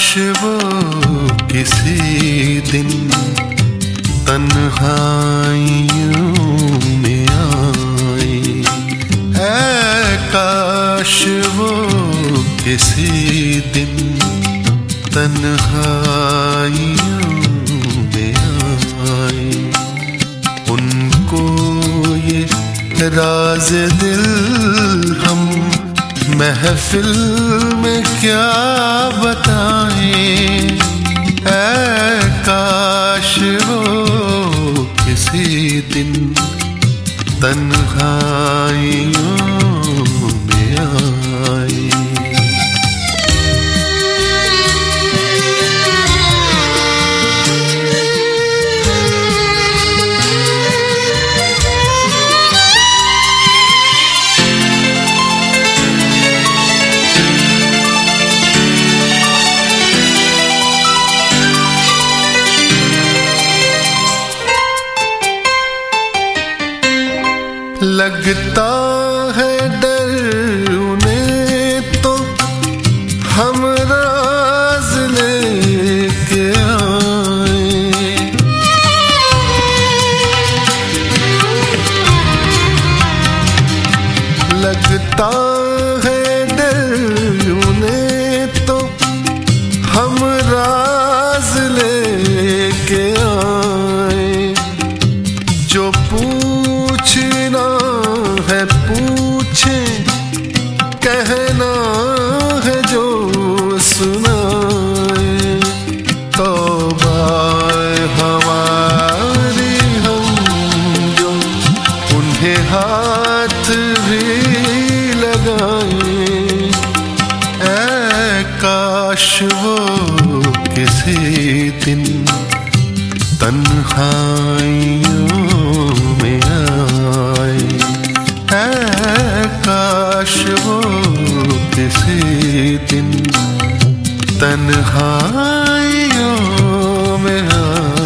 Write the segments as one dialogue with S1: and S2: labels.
S1: वो किसी दिन तन्हाइयों में आए, ऐ काश वो किसी दिन तन्हाइयों में आए। उनको ये राज दिल हम महफिल में क्या बताएं, ऐ काश वो किसी दिन तन्हाइयों में आए। लगता है डर उन्हें तो हम राज लेके आए, लगता है डर उन्हें तो हम राज लेके आए। जो पूछना है पूछे, कहना है जो सुनाए। तौबा हमारी हम जो उन्हें हाथ भी लगाए, ऐ काश वो किसी दिन तन्हाइयों में आए, ऐ काश वो किसी दिन तन्हाइयों में आए।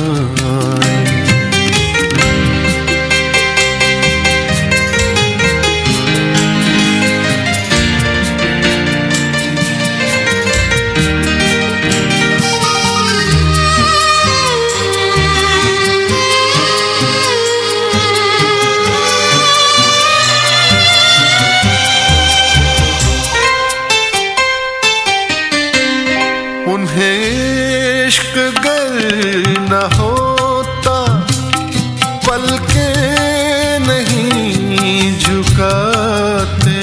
S1: उन्हें इश्क गर न होता पलकें नहीं झुकाते,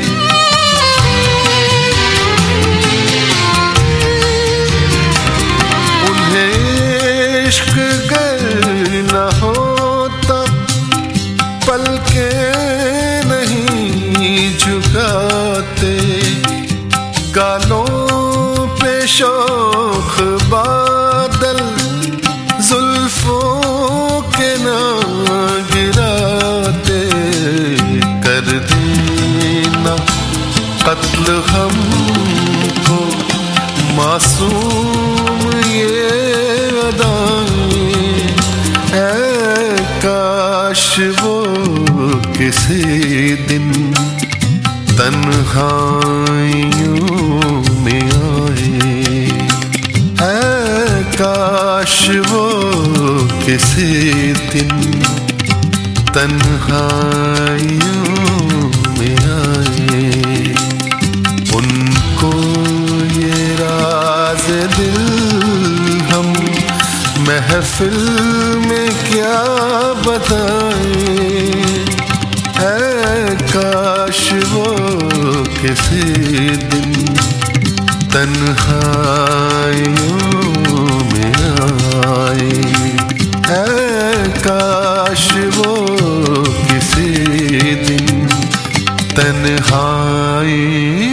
S1: उन्हें इश्क गर न होता पलकें नहीं झुकाते। गालों पे शोख बादल जुल्फों के ना गिराते, कर देना कत्ल हमको मासूम ये अदाएं, ऐ काश वो किसी दिन तन्हाइयों में आए, ऐ काश वो किसी दिन तन्हाइयों में आए। उनको ये राज दिल हम महफिल में क्या बताएं, ऐ काश वो किसी दिन तन्हाइयों में आए, ऐ काश वो किसी दिन तन्हाई